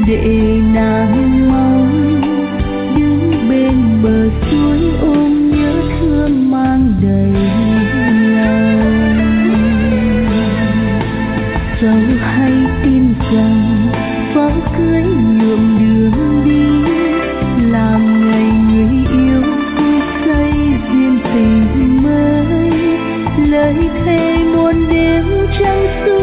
để nàng mong đứng bên bờ suối ôm nhớ thương mang đầy lòng. Dẫu hay tin rằng pháo cưới nhuộm đường đi, làm ngày người yêu vui say duyên tình mới, lời thề muôn đêm trăng suốt